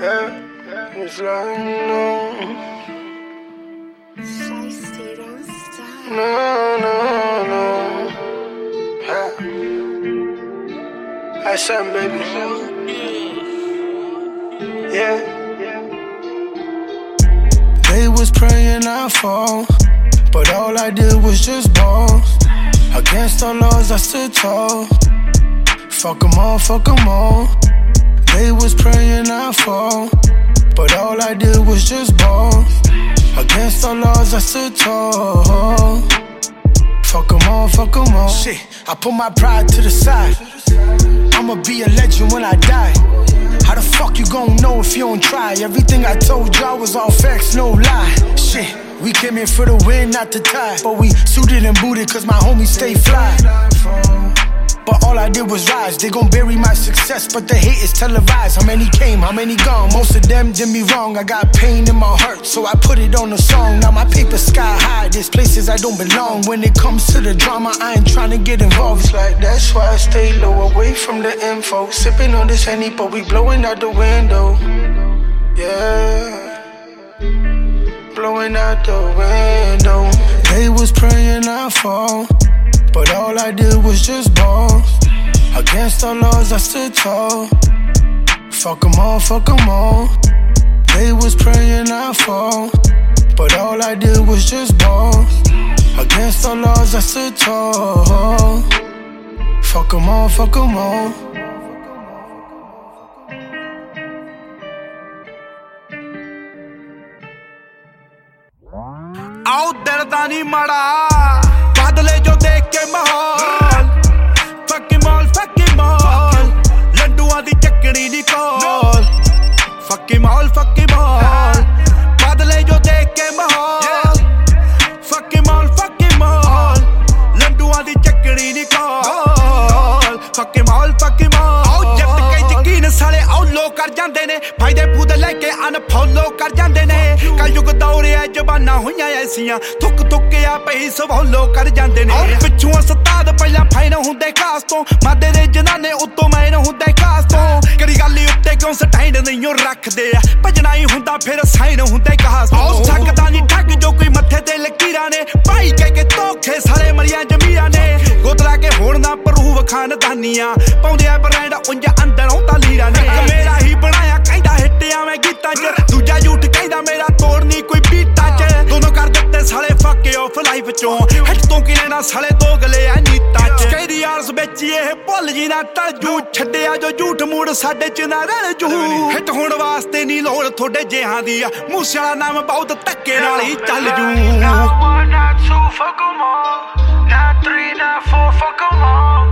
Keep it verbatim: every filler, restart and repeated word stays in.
Yeah, it's like no. No, no, no. Yeah. I said, baby. Yeah. They was praying I fall, but all I did was just ball. Against all laws I stood tall. Fuck 'em all, fuck 'em all. They was praying I fall, but all I did was just ball. Against all laws I stood tall. Fuck 'em all, fuck 'em all. Shit, I put my pride to the side. I'ma be a legend when I die. How the fuck you gon' know if you don't try? Everything I told y'all was all facts, no lie. Shit, we came here for the win, not the tie. But we suited and booted cause my homies stay fly. But all I did was rise. They gon' bury my success, but the hate is televised. How many came, how many gone? Most of them did me wrong. I got pain in my heart, so I put it on a song. Now my paper's sky high, there's places I don't belong. When it comes to the drama, I ain't tryna get involved. It's like that's why I stay low, away from the info. Sipping on this Henny, but we blowing out the window. Yeah, blowing out the window. They was praying I fall, but all I did was just ball. Against all laws I stood tall. Fuck 'em all, fuck 'em all. They was praying I fall, but all I did was just ball. Against all laws I stood tall. Fuck 'em all, fuck 'em all. आओ दिल दा नी माड़ा बदले जो देख के माहौल फकी मॉल फकी मॉल लड्डुआं दी चकड़ी नी कोल फकी मॉल फकी मॉल बदले जो देख के माहौल फकी मॉल फकी मॉल लड्डुआं दी चकड़ी नी कोल फकी मॉल फकी मॉल आओ जट के यकीन साले आओ लो कर जांदे ने फायदे फूद लेके अनफॉलो कर जांदे ने कल युग दौरे जबाना होइयां ऐसियां थुक थुक के आ पई सवालो कर जांदे ने पिछों उस्ताद पहला फाइन हुंदे खास तो मादे दे जनाने उत्तों मैन हुंदे खास तो कड़ी गाली उत्ते क्यों स्टैंड नहीं रखदे आ भजना ही हुंदा फिर साइन हुंदे खास तो सकदा नहीं ठग जो कोई मत्थे ते लकीरां ने भाई कह के धोखे सारे मरियां जमीरां ने गोतला के होण ना प्रूव खानदानियां पाउंदे आ ब्रांड उंज अंदरों तालीरा ने मेरा ही बनाया कहंदा हिट्टियां मैं गीतां च दूजा झूठ कहंदा मेरा तोड़नी कोई बीटा च दोनों कर दित्ते साले फके ऑफ लाइफ चों हिट तो कि लेना साले दो गले आ नीता च कहदी यार्स बेची ए भुल जी ना टल जू छड्डिया जो झूठ मूड़ साडे च ना रल जू हिट होण वास्ते नी लोड़ थोड़े जिहां दी मूसे वाला नाम बहुत धक्के नाल ही चल जू Not one, not two, fuck 'em all. Not three, not four, fuck 'em all.